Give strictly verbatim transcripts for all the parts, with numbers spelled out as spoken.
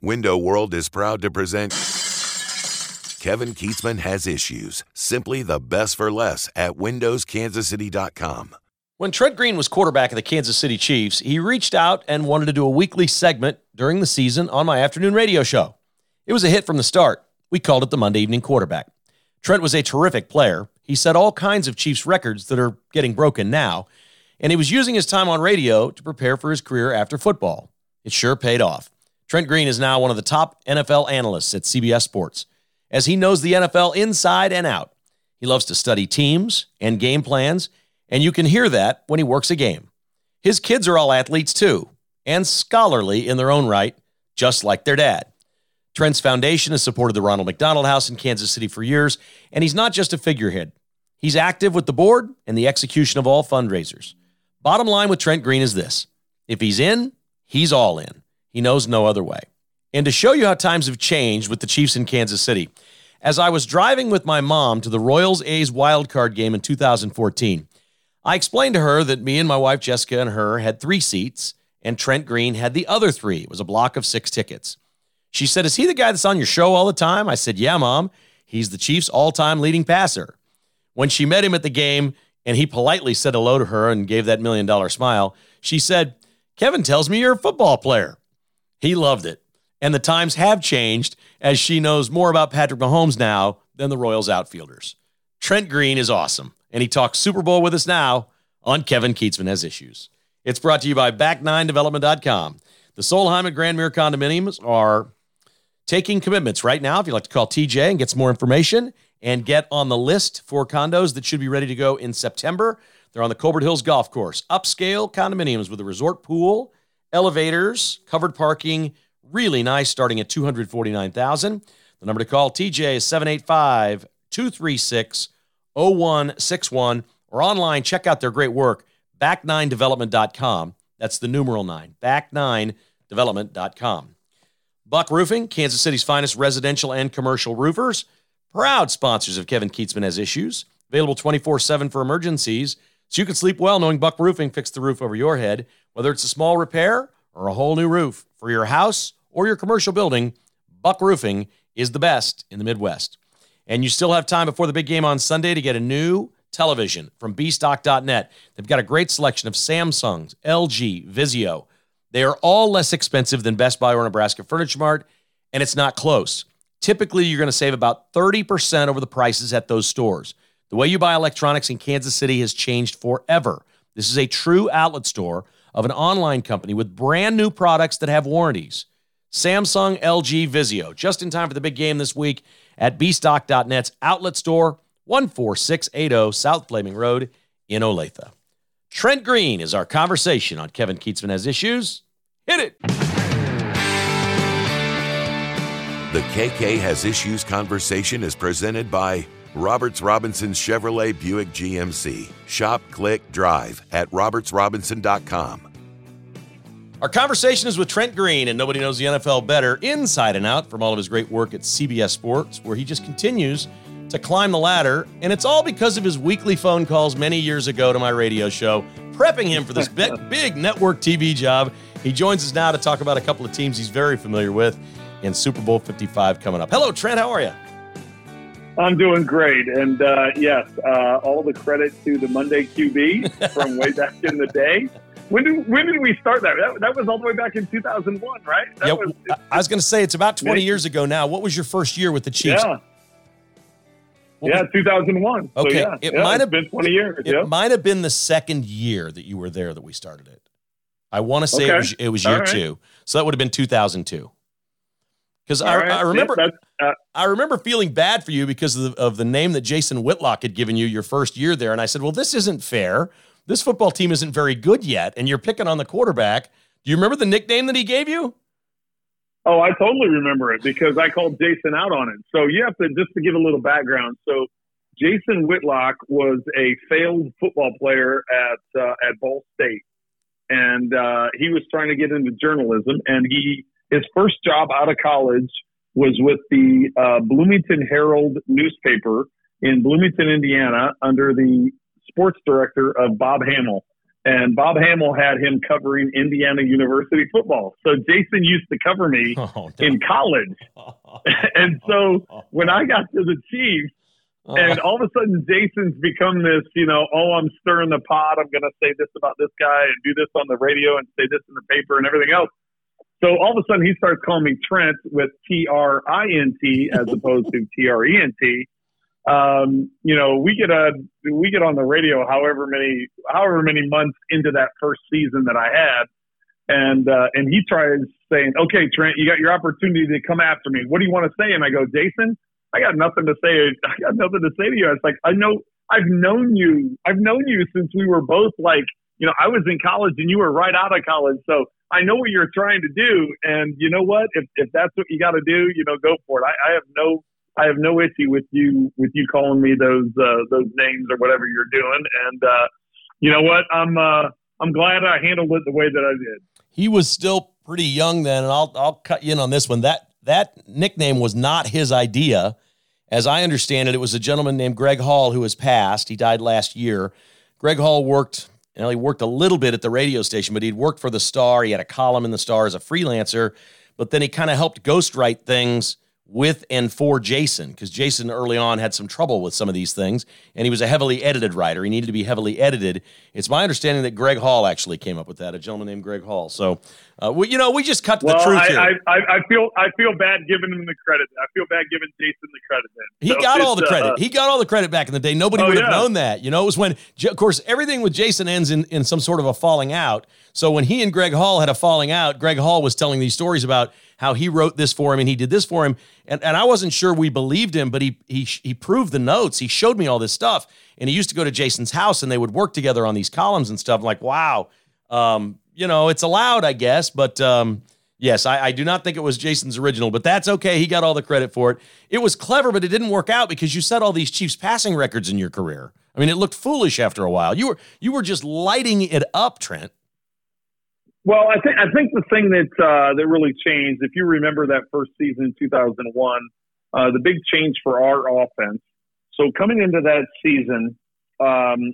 Window World is proud to present Kevin Kietzman Has Issues. Simply the best for less at windows kansas city dot com. When Trent Green was quarterback of the Kansas City Chiefs, he reached out and wanted to do a weekly segment during the season on my afternoon radio show. It was a hit from the start. We called it the Monday Evening Quarterback. Trent was a terrific player. He set all kinds of Chiefs records that are getting broken now, and he was using his time on radio to prepare for his career after football. It sure paid off. Trent Green is now one of the top N F L analysts at C B S Sports, as he knows the N F L inside and out. He loves to study teams and game plans, and you can hear that when he works a game. His kids are all athletes too, and scholarly in their own right, just like their dad. Trent's foundation has supported the Ronald McDonald House in Kansas City for years, and he's not just a figurehead. He's active with the board and the execution of all fundraisers. Bottom line with Trent Green is this: if he's in, he's all in. He knows no other way. And to show you how times have changed with the Chiefs in Kansas City, as I was driving with my mom to the Royals-A's wildcard game in two thousand fourteen, I explained to her that me and my wife Jessica and her had three seats, and Trent Green had the other three. It was a block of six tickets. She said, "Is he the guy that's on your show all the time?" I said, "Yeah, Mom. He's the Chiefs' all-time leading passer." When she met him at the game and he politely said hello to her and gave that million-dollar smile, she said, "Kevin tells me you're a football player." He loved it. And the times have changed, as she knows more about Patrick Mahomes now than the Royals outfielders. Trent Green is awesome, and he talks Super Bowl with us now on Kevin Kietzman Has Issues. It's brought to you by back nine development dot com. The Solheim and Grandmere condominiums are taking commitments right now. If you'd like to call T J and get some more information and get on the list for condos that should be ready to go in September, they're on the Colbert Hills Golf Course. Upscale condominiums with a resort pool, elevators, covered parking, really nice, starting at two hundred forty-nine thousand dollars. The number to call T J is seven eight five, two three six, zero one six one, or online, check out their great work, back nine development dot com. That's the numeral nine, back nine development dot com. Buck Roofing, Kansas City's finest residential and commercial roofers, proud sponsors of Kevin Kietzman Has Issues, available twenty-four seven for emergencies, so you can sleep well knowing Buck Roofing fixed the roof over your head. Whether it's a small repair or a whole new roof for your house or your commercial building, Buck Roofing is the best in the Midwest. And you still have time before the big game on Sunday to get a new television from b stock dot net. They've got a great selection of Samsungs, L G, Vizio. They are all less expensive than Best Buy or Nebraska Furniture Mart, and it's not close. Typically, you're going to save about thirty percent over the prices at those stores. The way you buy electronics in Kansas City has changed forever. This is a true outlet store of an online company with brand new products that have warranties. Samsung, L G, Vizio, just in time for the big game this week at b stock dot net's outlet store, one four six eight zero South Flaming Road in Olathe. Trent Green is our conversation on Kevin Kietzman Has Issues. Hit it! The K K Has Issues conversation is presented by Roberts Robinson Chevrolet Buick G M C. Shop, click, drive at roberts robinson dot com. Our conversation is with Trent Green, and nobody knows the N F L better inside and out from all of his great work at C B S Sports, where he just continues to climb the ladder, and it's all because of his weekly phone calls many years ago to my radio show, prepping him for this big, big network T V job. He joins us now to talk about a couple of teams he's very familiar with in Super Bowl fifty-five coming up. Hello, Trent. How are you? I'm doing great. And uh, yes, uh, all the credit to the Monday Q B from way back in the day. When did, when did we start that? that? That was all the way back in two thousand one, right? That yeah, was, I was going to say it's about twenty years ago now. What was your first year with the Chiefs? Yeah. What yeah, was, two thousand one. Okay, so yeah, it yeah, might have been twenty years. It yeah. might have been the second year that you were there that we started it. I want to say okay. it was, it was year right. two, so that would have been two thousand two. Because I, right. I remember, yeah, uh, I remember feeling bad for you because of the, of the name that Jason Whitlock had given you your first year there, and I said, "Well, this isn't fair. This football team isn't very good yet, and you're picking on the quarterback." Do you remember the nickname that he gave you? Oh, I totally remember it because I called Jason out on it. So you have to, just to give a little background. So Jason Whitlock was a failed football player at uh, at Ball State, and uh, he was trying to get into journalism. And he his first job out of college was with the uh, Bloomington Herald newspaper in Bloomington, Indiana, under the sports director of Bob Hamill. and Bob Hamill had him covering Indiana University football. So Jason used to cover me oh, no. in college. And so when I got to the Chiefs, and all of a sudden Jason's become this, you know, oh, I'm stirring the pot. I'm going to say this about this guy and do this on the radio and say this in the paper and everything else. So all of a sudden he starts calling me Trent with T R I N T as opposed to T R E N T. Um, you know, we get a we get on the radio however many however many months into that first season that I had, and uh, and he tries saying, "Okay, Trent, you got your opportunity to come after me. What do you want to say?" And I go, "Jason, I got nothing to say. I got nothing to say to you." It's like I know I've known you. I've known you since we were both like, you know, I was in college and you were right out of college, so I know what you're trying to do. And you know what? If if that's what you got to do, you know, go for it. I, I have no. I have no issue with you with you calling me those uh, those names or whatever you're doing, and uh, you know what? I'm uh, I'm glad I handled it the way that I did. He was still pretty young then, and I'll I'll cut you in on this one. That that nickname was not his idea, as I understand it. It was a gentleman named Greg Hall who has passed. He died last year. Greg Hall worked, you know, he worked a little bit at the radio station, but he'd worked for the Star. He had a column in the Star as a freelancer, but then he kind of helped ghostwrite things with and for Jason, because Jason early on had some trouble with some of these things, and he was a heavily edited writer. He needed to be heavily edited. It's my understanding that Greg Hall actually came up with that, a gentleman named Greg Hall. So, uh, we, you know, we just cut to well, the truth I, here. I, I, I feel I feel bad giving him the credit. I feel bad giving Jason the credit then. He so got all the credit. Uh, he got all the credit back in the day. Nobody oh, would have yeah. known that. You know, it was when, of course, everything with Jason ends in, in some sort of a falling out. So when he and Greg Hall had a falling out, Greg Hall was telling these stories about how he wrote this for him and he did this for him. And and I wasn't sure we believed him, but he he he proved the notes. He showed me all this stuff. And he used to go to Jason's house and they would work together on these columns and stuff. I'm like, wow, um, you know, it's allowed, I guess. But um, yes, I, I do not think it was Jason's original, but that's okay. He got all the credit for it. It was clever, but it didn't work out because you set all these Chiefs passing records in your career. I mean, it looked foolish after a while. You were you were just lighting it up, Trent. Well, I think I think the thing that uh, that really changed, if you remember that first season in two thousand one, uh, the big change for our offense. So coming into that season, um,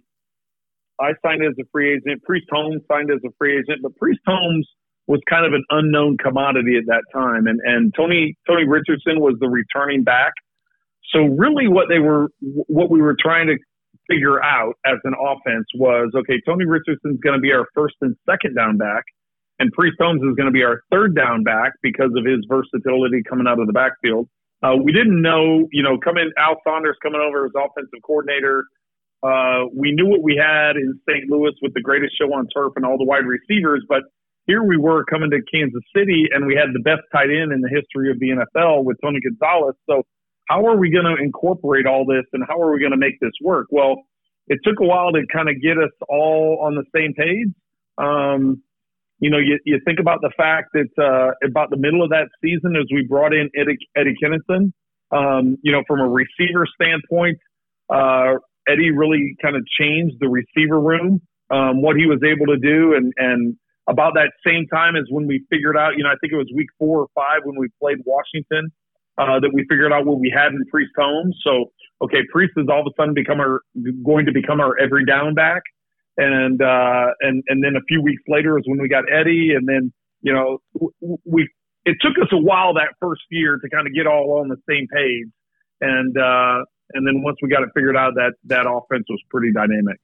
I signed as a free agent. Priest Holmes signed as a free agent, but Priest Holmes was kind of an unknown commodity at that time, and and Tony Tony Richardson was the returning back. So really, what they were, what we were trying to figure out as an offense was, okay, Tony Richardson's going to be our first and second down back. And Priest Holmes is going to be our third down back because of his versatility coming out of the backfield. Uh, we didn't know, you know, coming Al Saunders coming over as offensive coordinator. Uh, we knew what we had in Saint Louis with the greatest show on turf and all the wide receivers, but here we were coming to Kansas City and we had the best tight end in the history of the N F L with Tony Gonzalez. So how are we going to incorporate all this and how are we going to make this work? Well, it took a while to kind of get us all on the same page. Um, You know, you, you think about the fact that uh, about the middle of that season as we brought in Eddie, Eddie Kennison, um, you know, from a receiver standpoint, uh, Eddie really kind of changed the receiver room, um, what he was able to do. And, and about that same time as when we figured out, you know, I think it was week four or five when we played Washington, uh, that we figured out what we had in Priest Holmes. So, okay, Priest has all of a sudden become our, going to become our every down back. And, uh, and, and then a few weeks later is when we got Eddie. And then, you know, we, it took us a while that first year to kind of get all on the same page. And, uh, and then once we got it figured out, that, that offense was pretty dynamic.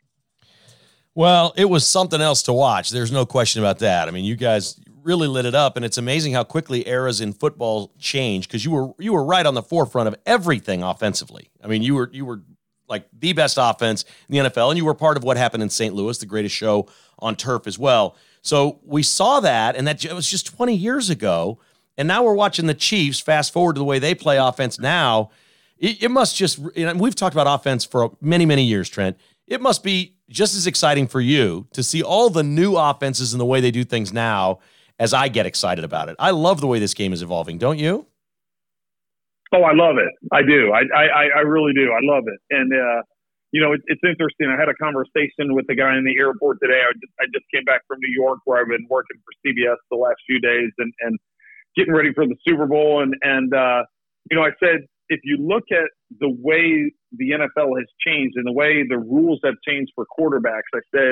Well, it was something else to watch. There's no question about that. I mean, you guys really lit it up, and it's amazing how quickly eras in football change, because you were, you were right on the forefront of everything offensively. I mean, you were, you were, like the best offense in the N F L, and you were part of what happened in Saint Louis, the greatest show on turf as well. So we saw that, and that it was just twenty years ago, and now we're watching the Chiefs fast forward to the way they play offense now. It, it must just, you know, we've talked about offense for many, many years, Trent. It must be just as exciting for you to see all the new offenses and the way they do things now as I get excited about it. I love the way this game is evolving, don't you? Oh, I love it. I do. I, I, I really do. I love it. And, uh, you know, it, it's interesting. I had a conversation with the guy in the airport today. I just, I just came back from New York, where I've been working for C B S the last few days and, and getting ready for the Super Bowl. And, and uh, you know, I said, if you look at the way the N F L has changed and the way the rules have changed for quarterbacks, I said,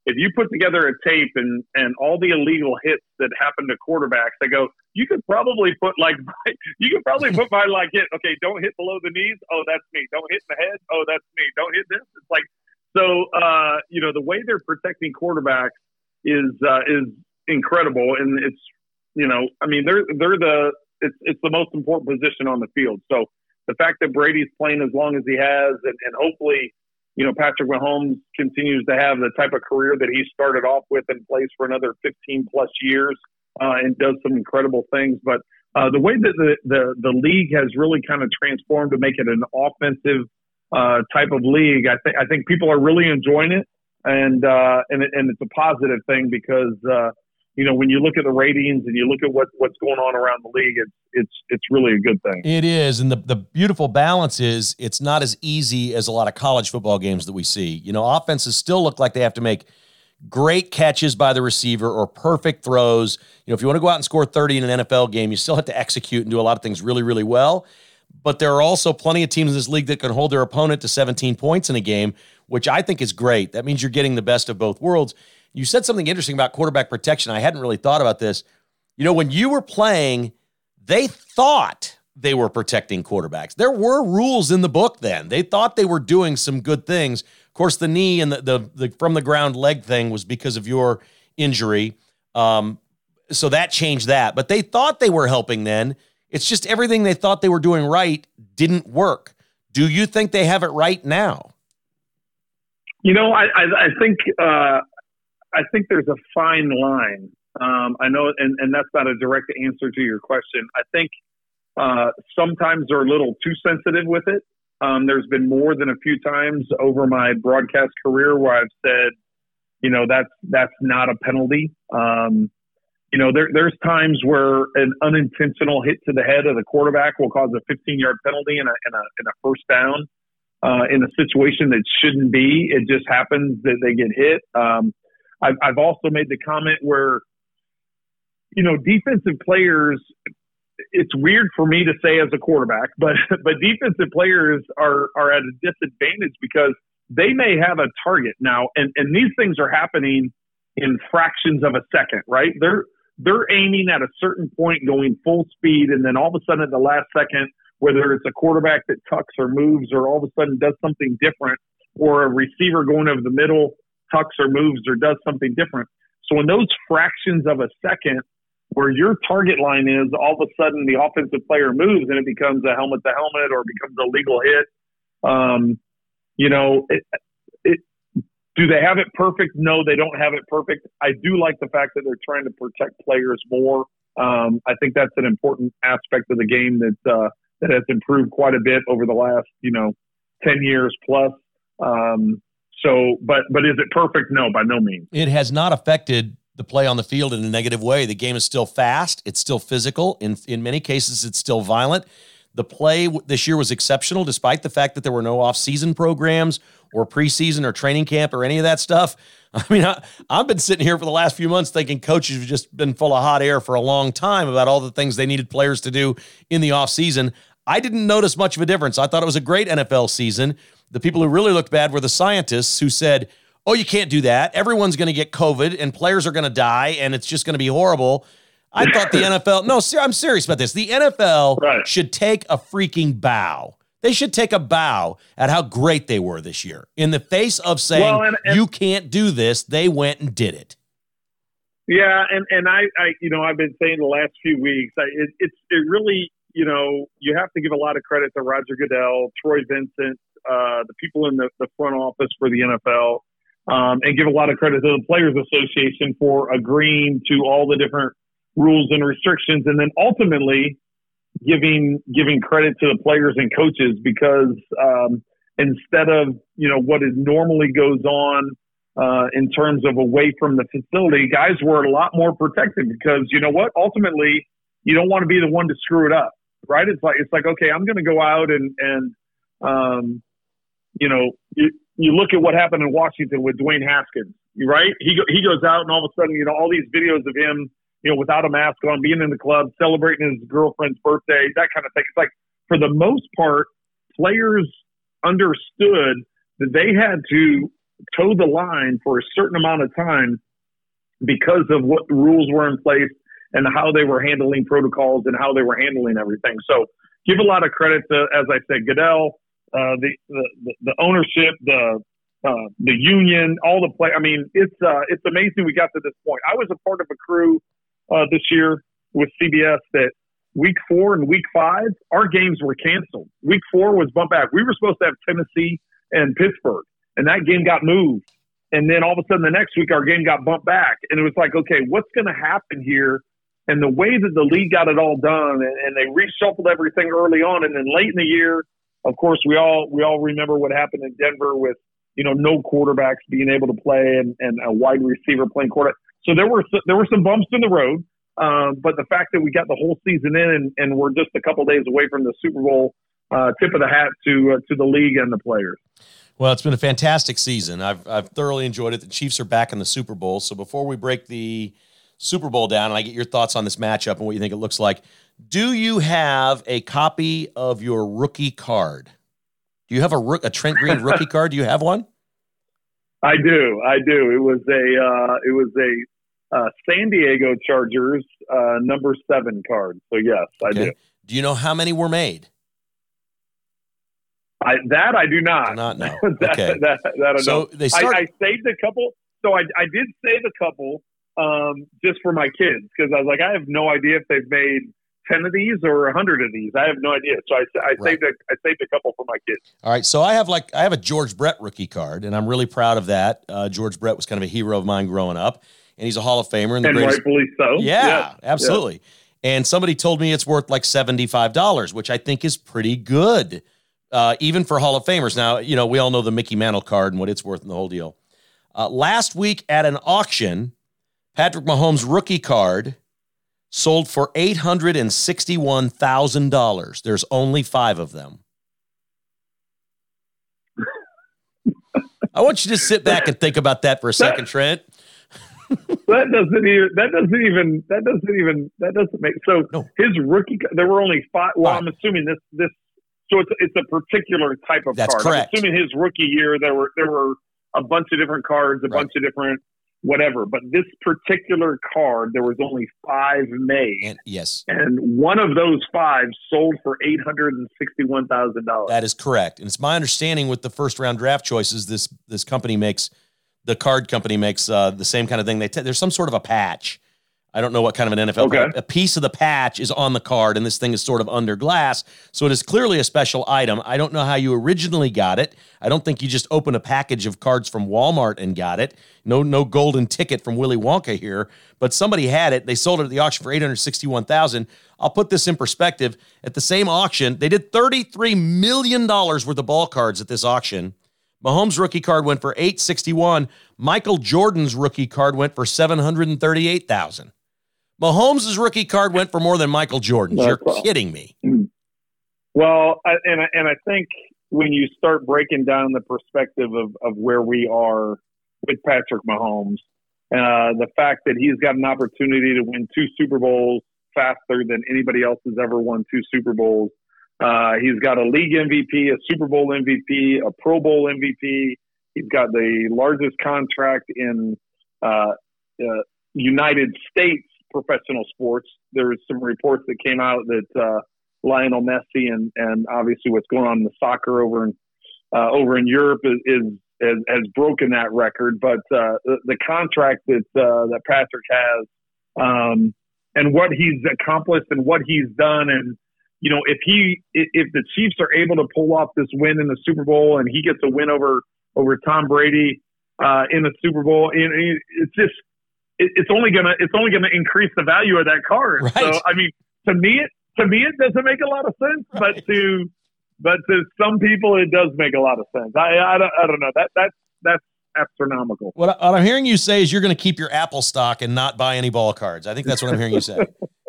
if you put together a tape and, and all the illegal hits that happen to quarterbacks, they go, you could probably put like, you could probably put my like hit. Okay, don't hit below the knees. Oh, that's me. Don't hit in the head. Oh, that's me. Don't hit this. It's like, so, uh, you know, the way they're protecting quarterbacks is, uh, is incredible. And it's, you know, I mean, they're, they're the, it's, it's the most important position on the field. So the fact that Brady's playing as long as he has, and, and hopefully, you know, Patrick Mahomes continues to have the type of career that he started off with and plays for another fifteen plus years uh, and does some incredible things. But uh, the way that the, the, the league has really kind of transformed to make it an offensive uh, type of league, I think I think people are really enjoying it, and uh, and, it, and it's a positive thing because uh, you know, when you look at the ratings and you look at what, what's going on around the league, it's it's it's really a good thing. It is, and the, the beautiful balance is it's not as easy as a lot of college football games that we see. You know, offenses still look like they have to make great catches by the receiver or perfect throws. You know, if you want to go out and score thirty in an N F L game, you still have to execute and do a lot of things really, really well. But there are also plenty of teams in this league that can hold their opponent to seventeen points in a game, which I think is great. That means you're getting the best of both worlds. You said something interesting about quarterback protection. I hadn't really thought about this. You know, when you were playing, they thought they were protecting quarterbacks. There were rules in the book then. They thought they were doing some good things. Of course, the knee and the the, the from the ground leg thing was because of your injury. Um, so that changed that. But they thought they were helping then. It's just everything they thought they were doing right didn't work. Do you think they have it right now? You know, I, I, I think uh, I think there's a fine line. Um, I know, and, and that's not a direct answer to your question. I think uh, sometimes they're a little too sensitive with it. Um, there's been more than a few times over my broadcast career where I've said, you know, that's that's not a penalty. Um, you know, there, there's times where an unintentional hit to the head of the quarterback will cause a fifteen-yard penalty and a, and a, and a first down uh, in a situation that shouldn't be. It just happens that they get hit. Um, I've, I've also made the comment where, you know, defensive players, it's weird for me to say as a quarterback, but but defensive players are, are at a disadvantage because they may have a target now, and, and these things are happening in fractions of a second, right? They're they're aiming at a certain point, going full speed, and then all of a sudden at the last second, whether it's a quarterback that tucks or moves or all of a sudden does something different, or a receiver going over the middle tucks or moves or does something different. So in those fractions of a second where your target line is, all of a sudden the offensive player moves and it becomes a helmet to helmet or becomes a legal hit. Um, you know, it, it, do they have it perfect? No, they don't have it perfect. I do like the fact that they're trying to protect players more. Um, I think that's an important aspect of the game that uh, that has improved quite a bit over the last, you know, ten years plus. Um, so, but but is it perfect? No, by no means. It has not affected the play on the field in a negative way. The game is still fast. It's still physical. In in many cases, it's still violent. The play this year was exceptional, despite the fact that there were no off-season programs or preseason or training camp or any of that stuff. I mean, I, I've been sitting here for the last few months thinking coaches have just been full of hot air for a long time about all the things they needed players to do in the off-season. I didn't notice much of a difference. I thought it was a great N F L season. The people who really looked bad were the scientists who said, oh, you can't do that. Everyone's going to get COVID and players are going to die and it's just going to be horrible. I thought the N F L, no, I'm serious about this. The N F L right. should take a freaking bow. They should take a bow at how great they were this year. In the face of saying, well, and, and, you can't do this, they went and did it. Yeah, and, and I, I, you know, I've been saying the last few weeks, I, it, it's it really, you know, you have to give a lot of credit to Roger Goodell, Troy Vincent, uh, the people in the, the front office for the N F L, um, and give a lot of credit to the Players Association for agreeing to all the different rules and restrictions, and then ultimately giving giving credit to the players and coaches because um, instead of, you know, what is normally goes on uh, in terms of away from the facility, guys were a lot more protected because, you know what, ultimately you don't want to be the one to screw it up, right? It's like it's like okay, I'm going to go out and and um, you know you, you look at what happened in Washington with Dwayne Haskins, right? He go, he goes out and all of a sudden, you know, all these videos of him, you know, without a mask on, being in the club, celebrating his girlfriend's birthday, that kind of thing. It's like, for the most part, players understood that they had to toe the line for a certain amount of time because of what the rules were in place and how they were handling protocols and how they were handling everything. So give a lot of credit to, as I said, Goodell, uh, the, the the ownership, the uh, the union, all the play. I mean, it's uh, it's amazing we got to this point. I was a part of a crew uh, this year with C B S that week four and week five, our games were canceled. Week four was bumped back. We were supposed to have Tennessee and Pittsburgh, and that game got moved. And then all of a sudden the next week our game got bumped back. And it was like, okay, what's going to happen here? And the way that the league got it all done, and, and they reshuffled everything early on, and then late in the year, of course, we all we all remember what happened in Denver with, you know, no quarterbacks being able to play and, and a wide receiver playing quarterback. So there were there were some bumps in the road, um, but the fact that we got the whole season in and, and we're just a couple days away from the Super Bowl, uh, tip of the hat to uh, to the league and the players. Well, it's been a fantastic season. I've I've thoroughly enjoyed it. The Chiefs are back in the Super Bowl. So before we break the Super Bowl down and I get your thoughts on this matchup and what you think it looks like, do you have a copy of your rookie card? Do you have a, a Trent Green rookie card? Do you have one? I do. I do. It was a uh, it was a uh, San Diego Chargers uh, number seven card. So yes, I okay. do. Do you know how many were made? I, that I do not. Do not know. that, Okay. that, that, that I so know. they start- I, I saved a couple. So I, I did save a couple um, just for my kids because I was like, I have no idea if they've made ten of these or a hundred of these. I have no idea. So I, I Right. saved a, I saved a couple for my kids. All right, so I have like I have a George Brett rookie card, and I'm really proud of that. Uh, George Brett was kind of a hero of mine growing up, and he's a Hall of Famer and the And greatest. rightfully so. Yeah, Yes. absolutely. Yes. And somebody told me it's worth like seventy-five dollars, which I think is pretty good, uh, even for Hall of Famers. Now, you know, we all know the Mickey Mantle card and what it's worth and the whole deal. Uh, last week at an auction, Patrick Mahomes' rookie card sold for eight hundred sixty-one thousand dollars. There's only five of them. I want you to sit back and think about that for a second, Trent. That doesn't even. That doesn't even. That doesn't even. That doesn't make. So No. his rookie. There were only five. Well, Five. I'm assuming this. This. So it's it's a particular type of That's card. correct. I'm assuming his rookie year there were there were a bunch of different cards, a Right. bunch of different whatever. But this particular card, there was only five made, And yes, and one of those five sold for eight hundred and sixty-one thousand dollars. that is correct. And it's my understanding with the first round draft choices, this this company makes, the card company makes uh, the same kind of thing. They t- There's some sort of a patch. I don't know what kind of an N F L. Okay. A piece of the patch is on the card, and this thing is sort of under glass. So it is clearly a special item. I don't know how you originally got it. I don't think you just opened a package of cards from Walmart and got it. No, no golden ticket from Willy Wonka here. But somebody had it. They sold it at the auction for eight hundred sixty-one thousand dollars. I'll put this in perspective. At the same auction, they did thirty-three million dollars worth of ball cards at this auction. Mahomes' rookie card went for eight hundred sixty-one thousand dollars. Michael Jordan's rookie card went for seven hundred thirty-eight thousand dollars. Mahomes' rookie card went for more than Michael Jordan's. You're That's kidding me. Well, I, and I, and I think when you start breaking down the perspective of, of where we are with Patrick Mahomes, uh, the fact that he's got an opportunity to win two Super Bowls faster than anybody else has ever won two Super Bowls. Uh, he's got a league M V P, a Super Bowl M V P, a Pro Bowl M V P. He's got the largest contract in uh, uh, United States professional sports. There's some reports that came out that uh, Lionel Messi and, and obviously what's going on in the soccer over in uh, over in Europe is, is has, has broken that record. But uh, the, the contract that uh, that Patrick has um, and what he's accomplished and what he's done, and you know, if he if the Chiefs are able to pull off this win in the Super Bowl and he gets a win over over Tom Brady uh, in the Super Bowl, it, it's just it's only gonna it's only gonna increase the value of that card. Right. So I mean, to me it to me it doesn't make a lot of sense, Right. but to but to some people it does make a lot of sense. I I don't, I don't know that that's that's astronomical. What, I, what I'm hearing you say is you're going to keep your Apple stock and not buy any ball cards. I think that's what I'm hearing you say.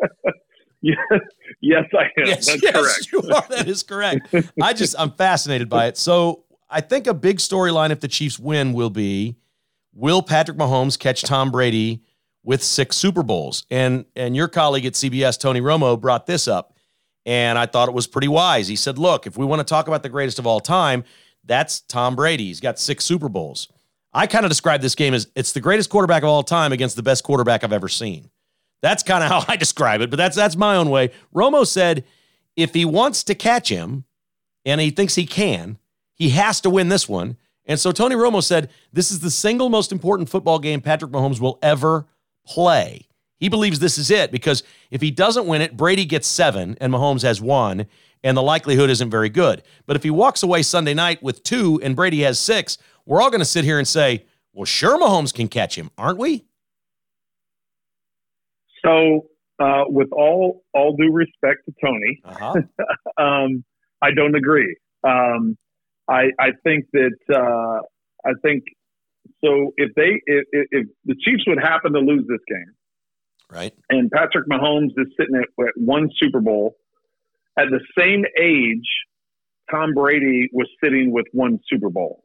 Yes, yes, I am. Yes, That's yes, correct. you are. That is correct. I just, I'm fascinated by it. So I think a big storyline if the Chiefs win will be, will Patrick Mahomes catch Tom Brady with six Super Bowls? And and your colleague at C B S, Tony Romo, brought this up, and I thought it was pretty wise. He said, look, if we want to talk about the greatest of all time, that's Tom Brady. He's got six Super Bowls. I kind of describe this game as it's the greatest quarterback of all time against the best quarterback I've ever seen. That's kind of how I describe it, but that's that's my own way. Romo said if he wants to catch him, and he thinks he can, he has to win this one. And so Tony Romo said this is the single most important football game Patrick Mahomes will ever play. He believes this is it because if he doesn't win it, Brady gets seven and Mahomes has one, and the likelihood isn't very good. But if he walks away Sunday night with two and Brady has six, we're all going to sit here and say, well, sure, Mahomes can catch him, aren't we? So uh, with all all due respect to Tony, uh-huh. um, I don't agree. Um, I, I think that uh, I think so. If they if, if the Chiefs would happen to lose this game, right, and Patrick Mahomes is sitting at, at one Super Bowl, at the same age Tom Brady was sitting with one Super Bowl.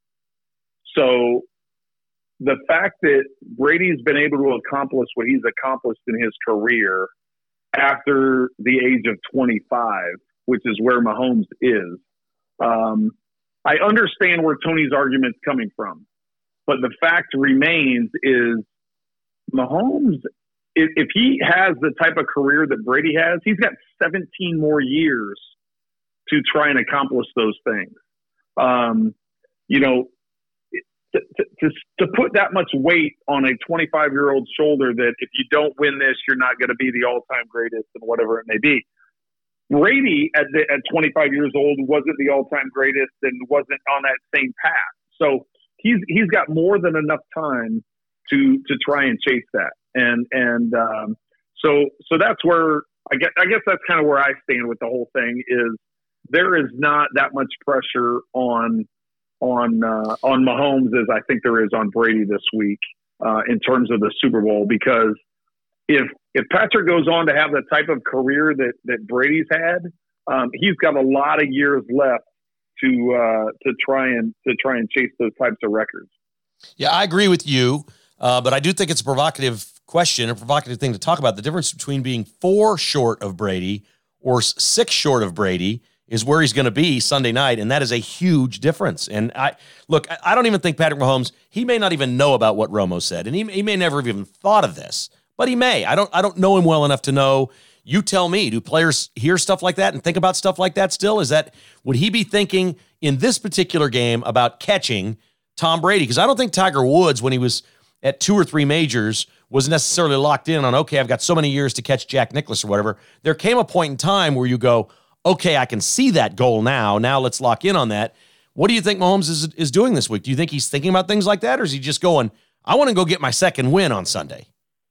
So the fact that Brady's been able to accomplish what he's accomplished in his career after the age of twenty-five, which is where Mahomes is. Um, I understand where Tony's argument's coming from, but the fact remains is Mahomes, if, if he has the type of career that Brady has, he's got seventeen more years to try and accomplish those things. Um, you know, to, to, to put that much weight on a twenty-five-year-old shoulder that if you don't win this, you're not going to be the all-time greatest and whatever it may be. Brady at the, at twenty-five years old wasn't the all-time greatest and wasn't on that same path. So he's he's got more than enough time to to try and chase that. And and um, so so that's where I guess I guess that's kind of where I stand with the whole thing. Is there is not that much pressure on on uh, on Mahomes as I think there is on Brady this week uh, in terms of the Super Bowl, because if if Patrick goes on to have the type of career that, that Brady's had, um, he's got a lot of years left to uh, to try and to try and chase those types of records. Yeah, I agree with you, uh, but I do think it's a provocative question, a provocative thing to talk about. The difference between being four short of Brady or six short of Brady is where he's going to be Sunday night, and that is a huge difference. And I look, I don't even think Patrick Mahomes, he may not even know about what Romo said, and he, he may never have even thought of this. But he may. I don't I don't know him well enough to know. You tell me, do players hear stuff like that and think about stuff like that still? Is that, would he be thinking in this particular game about catching Tom Brady? Because I don't think Tiger Woods, when he was at two or three majors, was necessarily locked in on, okay, I've got so many years to catch Jack Nicklaus or whatever. There came a point in time where you go, okay, I can see that goal now. Now let's lock in on that. What do you think Mahomes is, is doing this week? Do you think he's thinking about things like that, or is he just going, I want to go get my second win on Sunday?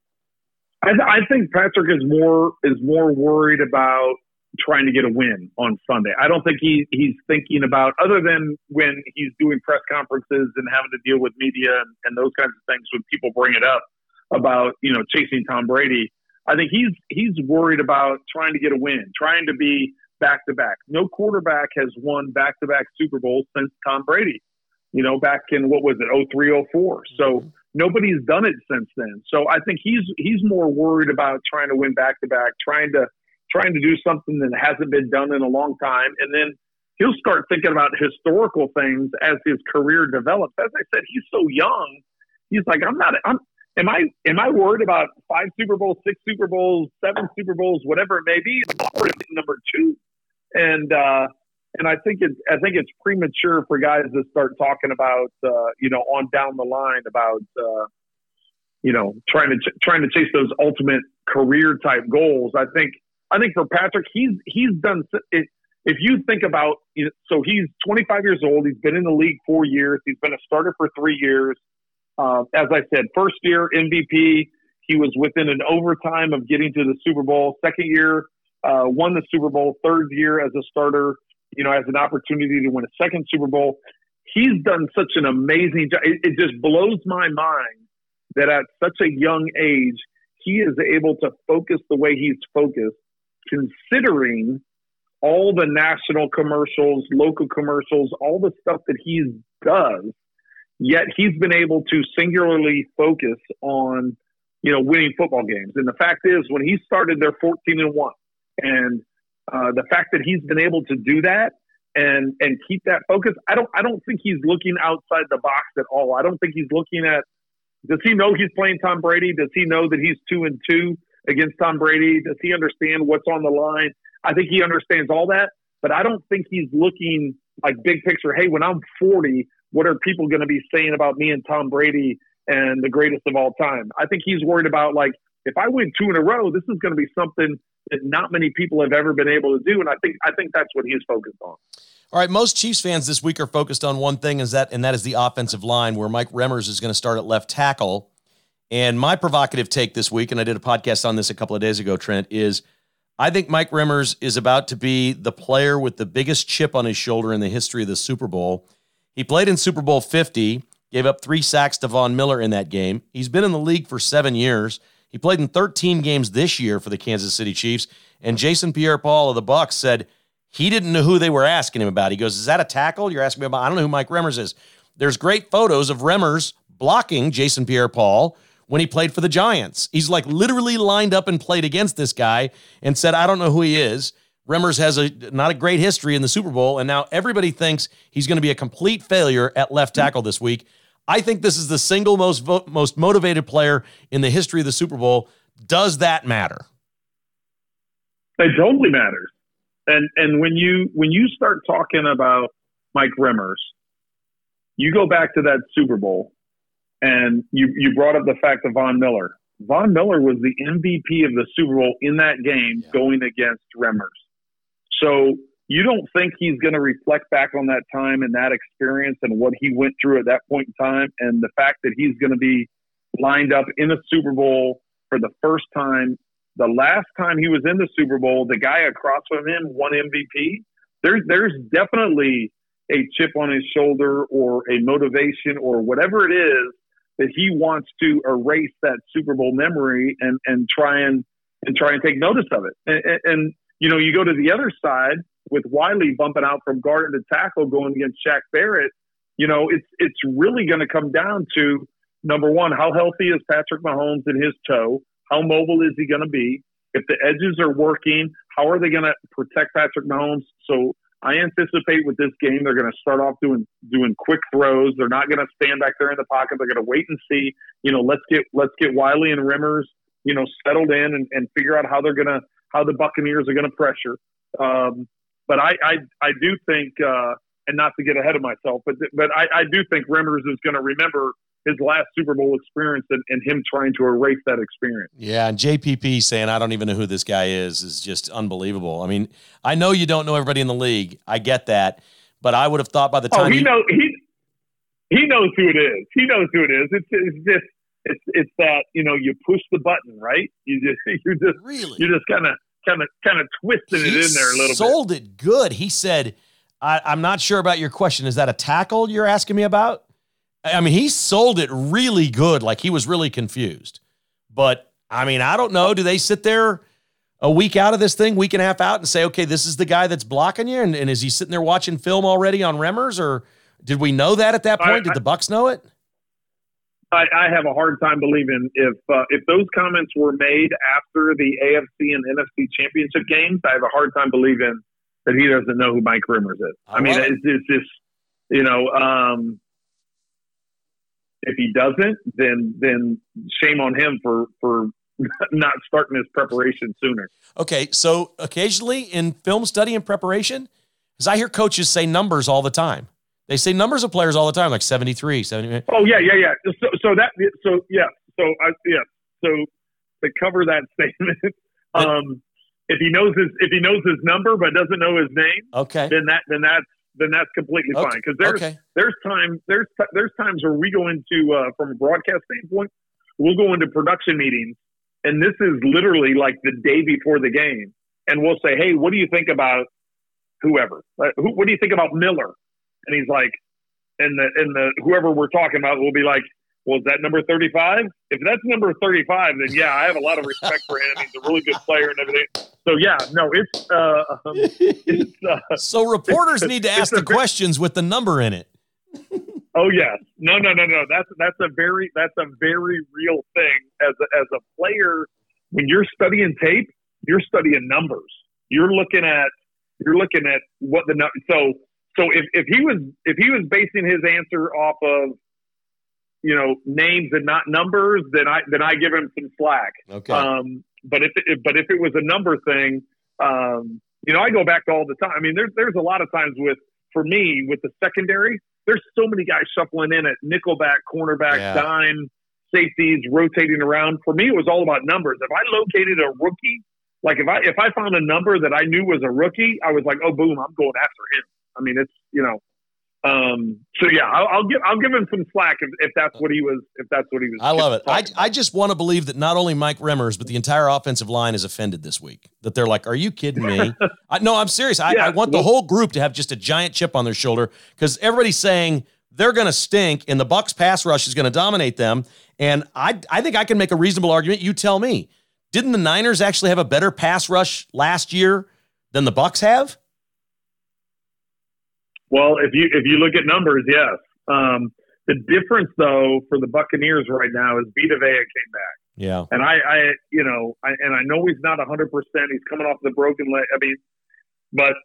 I, th- I think Patrick is more is more worried about trying to get a win on Sunday. I don't think he he's thinking about, other than when he's doing press conferences and having to deal with media and, and those kinds of things when people bring it up about, you know, chasing Tom Brady. I think he's he's worried about trying to get a win, trying to be back to back. No quarterback has won back to back Super Bowls since Tom Brady. You know, back in, what was it, oh three, oh four. So nobody's done it since then. So I think he's he's more worried about trying to win back to back, trying to trying to do something that hasn't been done in a long time, and then he'll start thinking about historical things as his career develops. As I said, he's so young. He's like, I'm not. I'm. Am I am I worried about five Super Bowls, six Super Bowls, seven Super Bowls, whatever it may be? Number two, and uh, and I think it's I think it's premature for guys to start talking about uh, you know, on down the line about uh, you know, trying to ch- trying to chase those ultimate career type goals. I think I think for Patrick, he's he's done. It, if you think about, you know, so he's twenty-five years old. He's been in the league four years. He's been a starter for three years. Uh, as I said, first year M V P. He was within an overtime of getting to the Super Bowl. Second year, uh, won the Super Bowl. Third year as a starter, you know, has an opportunity to win a second Super Bowl. He's done such an amazing job. It, it just blows my mind that at such a young age, he is able to focus the way he's focused, considering all the national commercials, local commercials, all the stuff that he does. Yet he's been able to singularly focus on, you know, winning football games. And the fact is, when he started, they're fourteen and one. And uh, the fact that he's been able to do that and and keep that focus. I don't I don't think he's looking outside the box at all. I don't think he's looking at, does he know he's playing Tom Brady? Does he know that he's two and two against Tom Brady? Does he understand what's on the line? I think he understands all that, but I don't think he's looking like big picture. Hey, when I'm forty, what are people going to be saying about me and Tom Brady and the greatest of all time? I think he's worried about, like, if I win two in a row, this is going to be something that not many people have ever been able to do. And I think I think that's what he's focused on. All right, most Chiefs fans this week are focused on one thing, is that, and that is the offensive line, where Mike Remmers is going to start at left tackle. And my provocative take this week, and I did a podcast on this a couple of days ago, Trent, is I think Mike Remmers is about to be the player with the biggest chip on his shoulder in the history of the Super Bowl. He played in Super Bowl fifty, gave up three sacks to Von Miller in that game. He's been in the league for seven years. He played in thirteen games this year for the Kansas City Chiefs. And Jason Pierre-Paul of the Bucs said he didn't know who they were asking him about. He goes, is that a tackle? You're asking me about, I don't know who Mike Remmers is. There's great photos of Remmers blocking Jason Pierre-Paul when he played for the Giants. He's like literally lined up and played against this guy and said, I don't know who he is. Remmers has a not a great history in the Super Bowl, and now everybody thinks he's going to be a complete failure at left tackle this week. I think this is the single most vo- most motivated player in the history of the Super Bowl. Does that matter? It totally matters. And and when you when you start talking about Mike Remmers, you go back to that Super Bowl, and you you brought up the fact of Von Miller. Von Miller was the M V P of the Super Bowl in that game, yeah, going against Remmers. So you don't think he's going to reflect back on that time and that experience and what he went through at that point in time, and the fact that he's going to be lined up in a Super Bowl for the first time. The last time he was in the Super Bowl, the guy across from him won M V P. There's there's definitely a chip on his shoulder or a motivation or whatever it is that he wants to erase that Super Bowl memory and, and try and and try and take notice of it. And, and, and you know, you go to the other side with Wiley bumping out from guard to tackle going against Shaq Barrett. You know, it's it's really going to come down to, number one, how healthy is Patrick Mahomes in his toe? How mobile is he going to be? If the edges are working, how are they going to protect Patrick Mahomes? So I anticipate with this game, they're going to start off doing doing quick throws. They're not going to stand back there in the pocket. They're going to wait and see. You know, let's get let's get Wiley and Remmers, you know, settled in and, and figure out how they're going to how the Buccaneers are going to pressure. Um, but I, I I do think, uh, and not to get ahead of myself, but but I, I do think Remmers is going to remember his last Super Bowl experience and, and him trying to erase that experience. Yeah, and J P P saying, I don't even know who this guy is, is just unbelievable. I mean, I know you don't know everybody in the league. I get that. But I would have thought by the time oh, he, he, know, he, he knows who it is. He knows who it is. It's, it's just it's it's that, you know, you push the button, right? You just you just really you're just kind of kind of kind of twisting he it in there a little sold bit. Sold it good. He said, I, I'm not sure about your question. Is that a tackle you're asking me about? I mean, he sold it really good, like he was really confused. But, I mean, I don't know. Do they sit there a week out of this thing, week and a half out, and say, okay, this is the guy that's blocking you? And, and is he sitting there watching film already on Remmers? Or did we know that at that point? I, did the Bucs know it? I, I have a hard time believing if uh, if those comments were made after the A F C and N F C championship games, I have a hard time believing that he doesn't know who Mike Remmers is. I, I mean, it's, it's just, you know, um, if he doesn't, then then shame on him for for not starting his preparation sooner. Okay, so occasionally in film study and preparation, because I hear coaches say numbers all the time. They say numbers of players all the time, like seventy-three, seventy. Oh yeah, yeah, yeah. So so that so yeah, so I yeah. So to cover that statement, um, if he knows his if he knows his number but doesn't know his name, okay, then that then that's then that's completely okay. fine. Because there's okay. there's time there's there's times where we go into uh, from a broadcast standpoint, we'll go into production meetings, and this is literally like the day before the game, and we'll say, hey, what do you think about whoever? Uh, who, what do you think about Miller? And he's like, and the and the whoever we're talking about will be like, well, is that number thirty-five? If that's number thirty-five, then yeah, I have a lot of respect for him. He's a really good player and everything. So yeah, no, it's uh, um, it's uh, so reporters need to ask the very, questions with the number in it. Oh yes, no, no, no, no. That's that's a very that's a very real thing. As a, as a player, when you're studying tape, you're studying numbers. You're looking at you're looking at what the so so if, if he was if he was basing his answer off of, you know, names and not numbers, then I then I give him some slack. Okay. Um, but if it, but if it was a number thing, um, you know, I go back to all the time. I mean, there's there's a lot of times with for me with the secondary, there's so many guys shuffling in at nickelback, cornerback, yeah. dime, safeties, rotating around. For me, it was all about numbers. If I located a rookie, like if I if I found a number that I knew was a rookie, I was like, oh, boom, I'm going after him. I mean, it's, you know, um, so yeah, I'll, I'll give I'll give him some slack if, if that's what he was if that's what he was. I love it. I about. I just want to believe that not only Mike Remmers but the entire offensive line is offended this week. That they're like, "Are you kidding me?" I, no, I'm serious. I, yeah, I want well, the whole group to have just a giant chip on their shoulder because everybody's saying they're going to stink and the Bucs pass rush is going to dominate them. And I I think I can make a reasonable argument. You tell me. Didn't the Niners actually have a better pass rush last year than the Bucs have? Well, if you if you look at numbers, yes. Um, the difference, though, for the Buccaneers right now is Vita Vea came back. Yeah, and I, I you know, I, and I know he's not one hundred percent. He's coming off the broken leg. I mean, but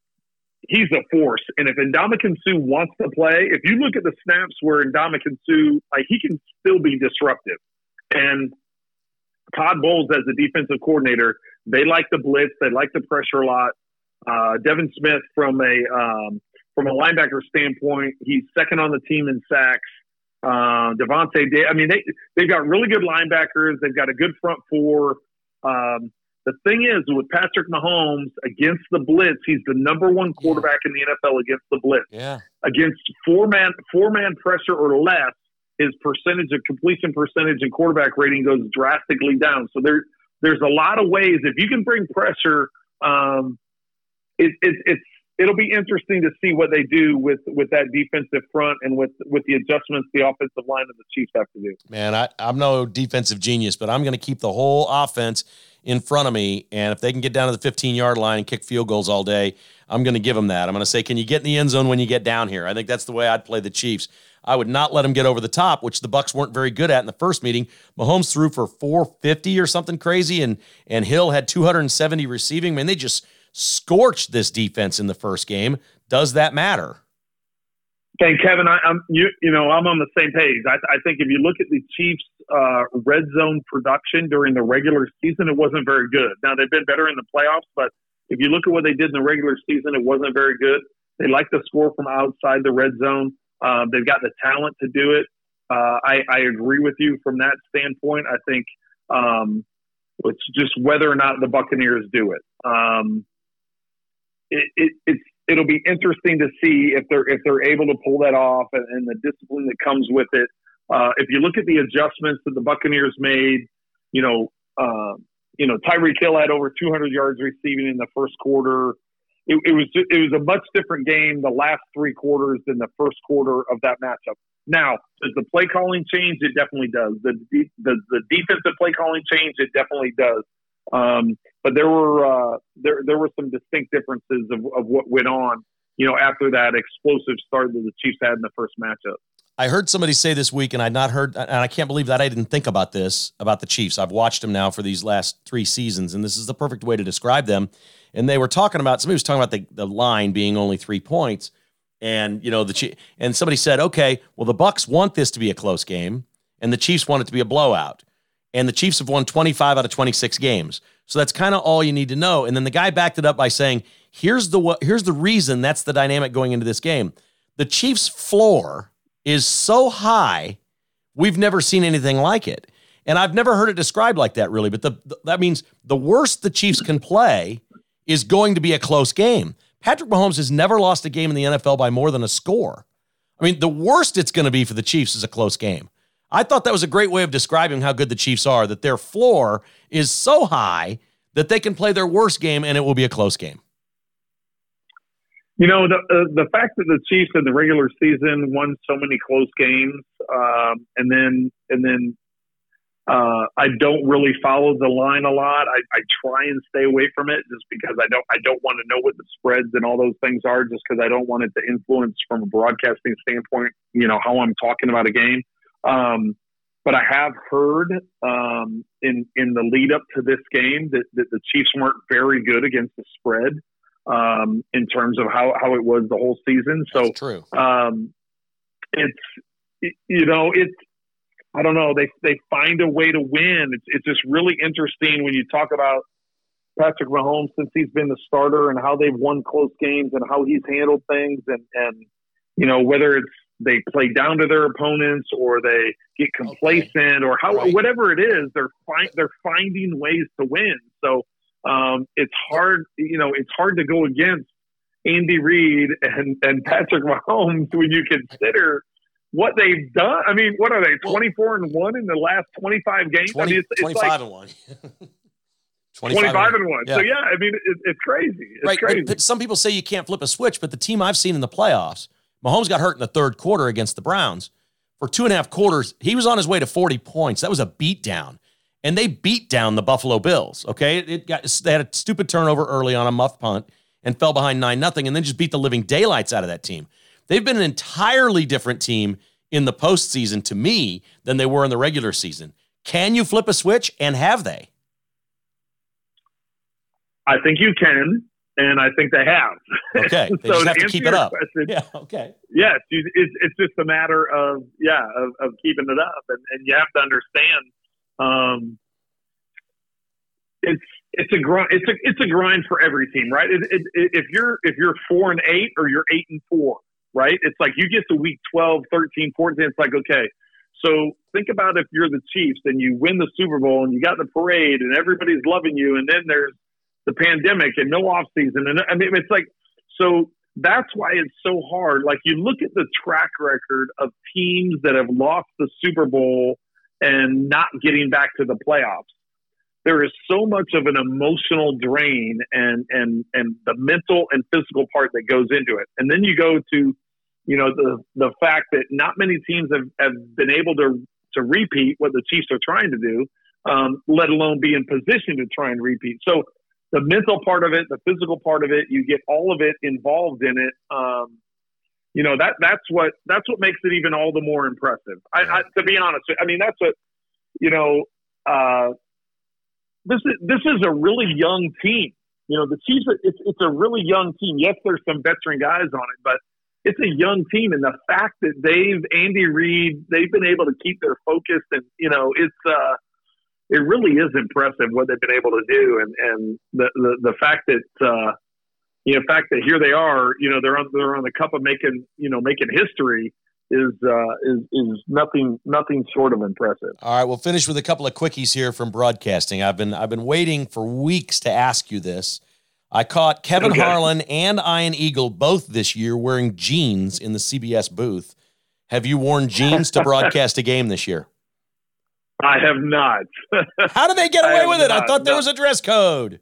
he's a force. And if Ndamukong Suh wants to play, if you look at the snaps where Ndamukong Suh, like he can still be disruptive. And Todd Bowles, as the defensive coordinator, they like the blitz. They like the pressure a lot. Uh, Devin Smith from a um, From a linebacker standpoint, he's second on the team in sacks. Uh, Devontae Day, I mean, they, they've got really good linebackers. They've got a good front four. Um, the thing is, with Patrick Mahomes against the blitz, he's the number one quarterback in the N F L against the blitz. Yeah. Against four-man four-man pressure or less, his percentage of completion percentage and quarterback rating goes drastically down. So there, there's a lot of ways. If you can bring pressure, um, it, it, it's, it'll be interesting to see what they do with, with that defensive front and with, with the adjustments the offensive line of the Chiefs have to do. Man, I, I'm no defensive genius, but I'm going to keep the whole offense in front of me. And if they can get down to the fifteen-yard line and kick field goals all day, I'm going to give them that. I'm going to say, can you get in the end zone when you get down here? I think that's the way I'd play the Chiefs. I would not let them get over the top, which the Bucs weren't very good at in the first meeting. Mahomes threw for four fifty or something crazy, and, and Hill had two hundred seventy receiving. Man, they just scorched this defense in the first game. Does that matter? Hey, Kevin, I, I'm you. You know, I'm on the same page. I, I think if you look at the Chiefs' uh, red zone production during the regular season, it wasn't very good. Now they've been better in the playoffs, but if you look at what they did in the regular season, it wasn't very good. They like to score from outside the red zone. Um, they've got the talent to do it. Uh, I, I agree with you from that standpoint. I think um, it's just whether or not the Buccaneers do it. Um, It, it, it's it'll be interesting to see if they're if they're able to pull that off and, and the discipline that comes with it. Uh, if you look at the adjustments that the Buccaneers made, you know, uh, you know, Tyreek Hill had over two hundred yards receiving in the first quarter. It, it was it was a much different game the last three quarters than the first quarter of that matchup. Now, does the play calling change? It definitely does. The the the defensive play calling change? It definitely does. Um, but there were uh, there there were some distinct differences of, of what went on, you know, after that explosive start that the Chiefs had in the first matchup. I heard somebody say this week, and I'd not heard, and I can't believe that I didn't think about this about the Chiefs. I've watched them now for these last three seasons, and this is the perfect way to describe them. And they were talking about somebody was talking about the, the line being only three points, and you know the and somebody said, okay, well the Bucs want this to be a close game, and the Chiefs want it to be a blowout. And the Chiefs have won twenty-five out of twenty-six games. So that's kind of all you need to know. And then the guy backed it up by saying, here's the here's the reason that's the dynamic going into this game. The Chiefs' floor is so high, we've never seen anything like it. And I've never heard it described like that, really. But the, the that means the worst the Chiefs can play is going to be a close game. Patrick Mahomes has never lost a game in the N F L by more than a score. I mean, the worst it's going to be for the Chiefs is a close game. I thought that was a great way of describing how good the Chiefs are, that their floor is so high that they can play their worst game and it will be a close game. You know, the uh, the fact that the Chiefs in the regular season won so many close games, um, and then and then uh, I don't really follow the line a lot. I, I try and stay away from it just because I don't I don't want to know what the spreads and all those things are, just because I don't want it to influence from a broadcasting standpoint, you know, how I'm talking about a game. Um, but I have heard um, in in the lead up to this game that, that the Chiefs weren't very good against the spread. um, in terms of how, how it was the whole season. So That's true. Um, it's, you know, it's, I don't know. They, they find a way to win. It's, it's just really interesting when you talk about Patrick Mahomes since he's been the starter and how they've won close games and how he's handled things. And, and, you know, whether it's they play down to their opponents or they get complacent okay. or how, right. whatever it is, they're fi- they're finding ways to win. So um, it's hard, you know, it's hard to go against Andy Reid and, and Patrick Mahomes when you consider what they've done. I mean, what are they, twenty-four and one in the last twenty-five games? twenty, I mean, it's, it's twenty-five like, and one. twenty-five and one. Yeah. So, yeah, I mean, it, it's crazy. It's right. crazy. But, but some people say you can't flip a switch, but the team I've seen in the playoffs, Mahomes got hurt in the third quarter against the Browns. For two and a half quarters, he was on his way to forty points. That was a beatdown. And they beat down the Buffalo Bills, okay? It got They had a stupid turnover early on a muff punt and fell behind nine nothing, and then just beat the living daylights out of that team. They've been an entirely different team in the postseason to me than they were in the regular season. Can you flip a switch, and have they? I think you can, and I think they have. Okay, they so just have to to keep it up. Question, yeah, okay. Yes, you, it's, it's just a matter of, yeah, of, of keeping it up. And, and you have to understand, um, it's it's a grind. It's a it's a grind for every team, right? It, it, it, if you're if you're four and eight or you're eight and four, right? It's like you get to week twelve, thirteen, fourteen. It's like, okay, so think about if you're the Chiefs and you win the Super Bowl and you got the parade and everybody's loving you, and then there's the pandemic and no off season, and I mean it's like, so that's why it's so hard. Like you look at the track record of teams that have lost the Super Bowl and not getting back to the playoffs. There is so much of an emotional drain and, and, and the mental and physical part that goes into it. And then you go to, you know, the, the fact that not many teams have, have been able to, to repeat what the Chiefs are trying to do, um, let alone be in position to try and repeat. So the mental part of it, the physical part of it, you get all of it involved in it. Um, you know, that, that's what, that's what makes it even all the more impressive. I, I, to be honest, I mean, that's what, you know, uh, This is this is a really young team. You know, the Chiefs, it's, it's a really young team. Yes, there's some veteran guys on it, but it's a young team. And the fact that they've, Andy Reid, they've been able to keep their focus and, you know, it's, uh, it really is impressive what they've been able to do. And, and the, the, the fact that, uh, you know, the fact that here they are, you know, they're on, they're on the cup of making, you know, making history is, uh, is, is nothing, nothing short of impressive. All right. We'll finish with a couple of quickies here from broadcasting. I've been, I've been waiting for weeks to ask you this. I caught Kevin okay. Harlan and Ian Eagle both this year wearing jeans in the C B S booth. Have you worn jeans to broadcast a game this year? I have not. How did they get away with it? Not, I thought there no. was a dress code.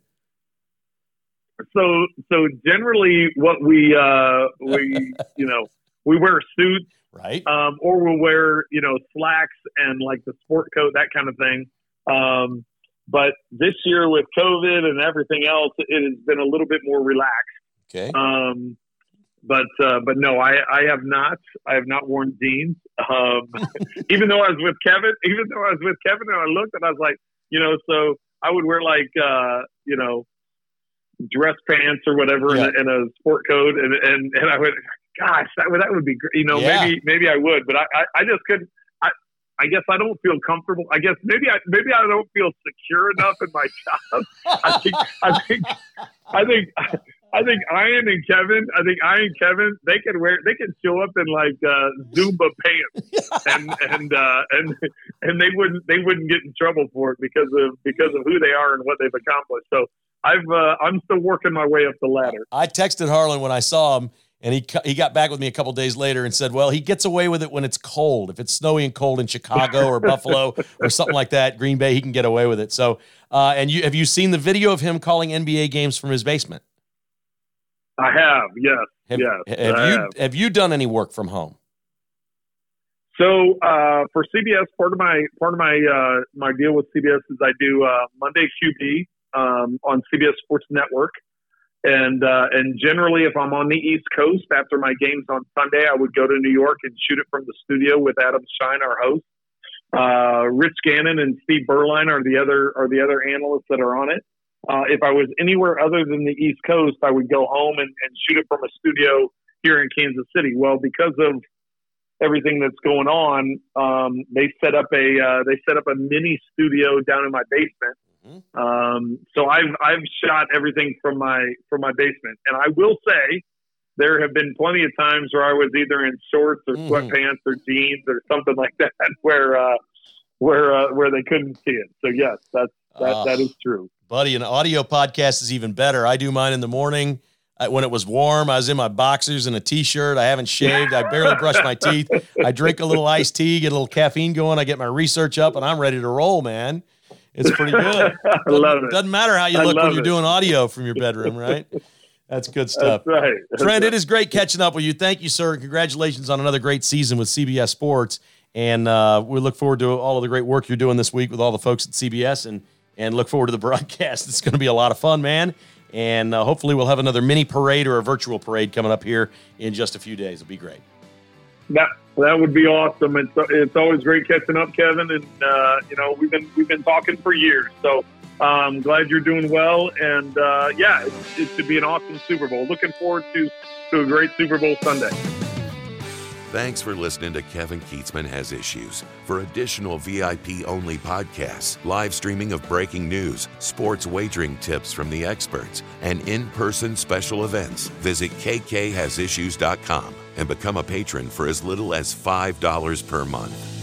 So, so generally what we, uh, we, you know, we wear suits. Right. Um, or we'll wear, you know, slacks and like the sport coat, that kind of thing. Um, but this year with COVID and everything else, it has been a little bit more relaxed. Okay. Um, but, uh, but no, I, I have not, I have not worn jeans. Um, even though I was with Kevin, even though I was with Kevin and I looked and I was like, you know, so I would wear like, uh, you know, dress pants or whatever yeah. and, a, and a sport coat. And, and, and I would, gosh, that would, that would be great. You know, yeah. maybe, maybe I would, but I, I, I just couldn't, I, I guess I don't feel comfortable. I guess maybe I, maybe I don't feel secure enough in my job. I think, I think, I think, I think Ian and Kevin, I think Ian and Kevin, they can wear, they can show up in like, uh, Zumba pants and, and, uh, and, and they wouldn't, they wouldn't get in trouble for it because of, because of who they are and what they've accomplished. So I've, uh, I'm still working my way up the ladder. I texted Harlan when I saw him. And he he got back with me a couple days later and said, well, he gets away with it when it's cold. If it's snowy and cold in Chicago or Buffalo or something like that, Green Bay, he can get away with it. So, uh, and you have you seen the video of him calling N B A games from his basement? I have, yes, have, yes. Have I you have. have you done any work from home? So uh, for C B S, part of my part of my uh, my deal with C B S is I do uh, Monday Q B um, on C B S Sports Network. And uh, and generally, if I'm on the East Coast after my games on Sunday, I would go to New York and shoot it from the studio with Adam Shine, our host. Uh, Rich Gannon and Steve Berline are the other are the other analysts that are on it. Uh, if I was anywhere other than the East Coast, I would go home and, and shoot it from a studio here in Kansas City. Well, because of everything that's going on, um, they set up a uh, they set up a mini studio down in my basement. Mm-hmm. Um, so I've I've shot everything from my from my basement, and I will say there have been plenty of times where I was either in shorts or mm-hmm. sweatpants or jeans or something like that, where uh, where uh, where they couldn't see it. So yes, that's that uh, that is true, buddy. An audio podcast is even better. I do mine in the morning. I, when it was warm, I was in my boxers and a T-shirt. I haven't shaved. I barely brushed my teeth. I drink a little iced tea, get a little caffeine going. I get my research up, and I'm ready to roll, man. It's pretty good. I love it. Doesn't matter how you I look when you're it. doing audio from your bedroom, right? That's good stuff. That's right. That's Trent, right. it is great catching up with you. Thank you, sir. Congratulations on another great season with C B S Sports. And uh, we look forward to all of the great work you're doing this week with all the folks at C B S, and, and look forward to the broadcast. It's going to be a lot of fun, man. And uh, hopefully we'll have another mini parade or a virtual parade coming up here in just a few days. It'll be great. That that would be awesome. It's it's always great catching up, Kevin. And uh, you know we've been we've been talking for years. So I'm um, glad you're doing well. And uh, yeah, it, it should be an awesome Super Bowl. Looking forward to to a great Super Bowl Sunday. Thanks for listening to Kevin Kietzman Has Issues. For additional V I P-only podcasts, live streaming of breaking news, sports wagering tips from the experts, and in-person special events, visit k k has issues dot com and become a patron for as little as five dollars per month.